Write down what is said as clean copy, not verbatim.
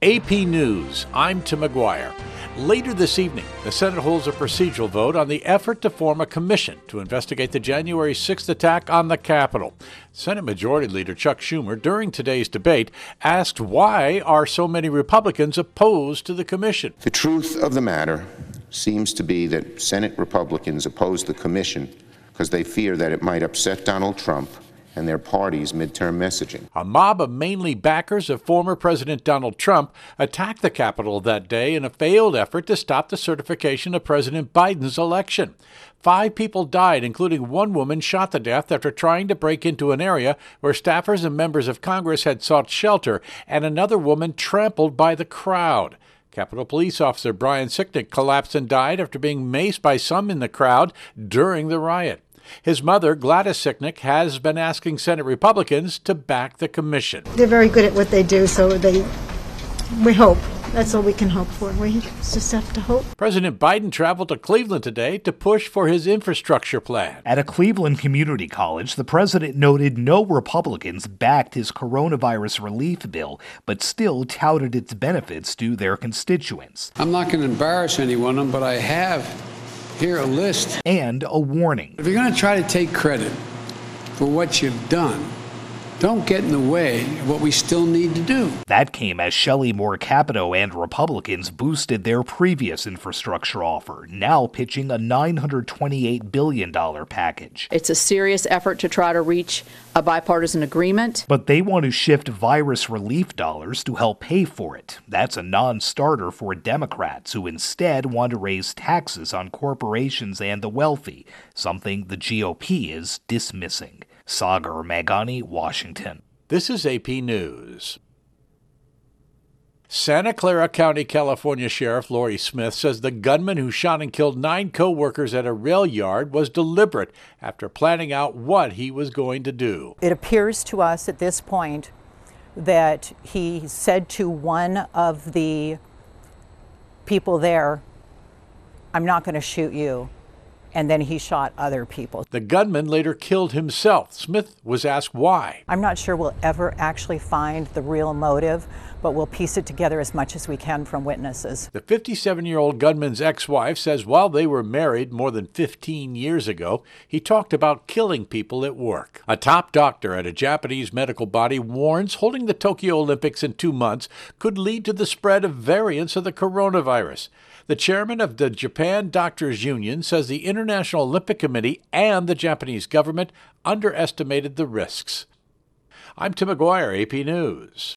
AP News, I'm Tim McGuire. Later this evening, the Senate holds a procedural vote on the effort to form a commission to investigate the January 6th attack on the Capitol. Senate Majority Leader Chuck Schumer, during today's debate, asked why are so many Republicans opposed to the commission. The truth of the matter seems to be that Senate Republicans oppose the commission because they fear that it might upset Donald Trump and their party's midterm messaging. A mob of mainly backers of former President Donald Trump attacked the Capitol that day in a failed effort to stop the certification of President Biden's election. 5 people died, including one woman shot to death after trying to break into an area where staffers and members of Congress had sought shelter, and another woman trampled by the crowd. Capitol Police Officer Brian Sicknick collapsed and died after being maced by some in the crowd during the riot. His mother, Gladys Sicknick, has been asking Senate Republicans to back the commission. They're very good at what they do, so we hope. That's all we can hope for. We just have to hope. President Biden traveled to Cleveland today to push for his infrastructure plan. At a Cleveland community college, the president noted no Republicans backed his coronavirus relief bill, but still touted its benefits to their constituents. I'm not going to embarrass anyone, but I have here a list. And a warning. If you're going to try to take credit for what you've done, don't get in the way of what we still need to do. That came as Shelley Moore Capito and Republicans boosted their previous infrastructure offer, now pitching a $928 billion package. It's a serious effort to try to reach a bipartisan agreement. But they want to shift virus relief dollars to help pay for it. That's a non-starter for Democrats, who instead want to raise taxes on corporations and the wealthy, something the GOP is dismissing. Sagar Meghani, Washington. This is AP News. Santa Clara County, California Sheriff Lori Smith says the gunman who shot and killed 9 co-workers at a rail yard was deliberate after planning out what he was going to do. It appears to us at this point that he said to one of the people there, "I'm not going to shoot you." And then he shot other people. The gunman later killed himself. Smith was asked why. I'm not sure we'll ever actually find the real motive, but we'll piece it together as much as we can from witnesses. The 57-year-old gunman's ex-wife says while they were married more than 15 years ago, he talked about killing people at work. A top doctor at a Japanese medical body warns holding the Tokyo Olympics in 2 months could lead to the spread of variants of the coronavirus. The chairman of the Japan Doctors Union says the International Olympic Committee and the Japanese government underestimated the risks. I'm Tim McGuire, AP News.